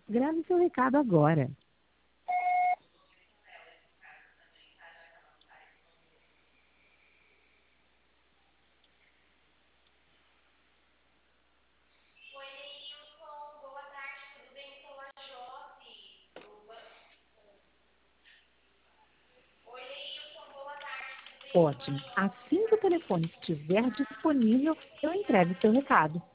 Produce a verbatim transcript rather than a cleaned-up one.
Grave seu recado agora. Ótimo. Assim que o telefone estiver disponível, eu entrego seu recado.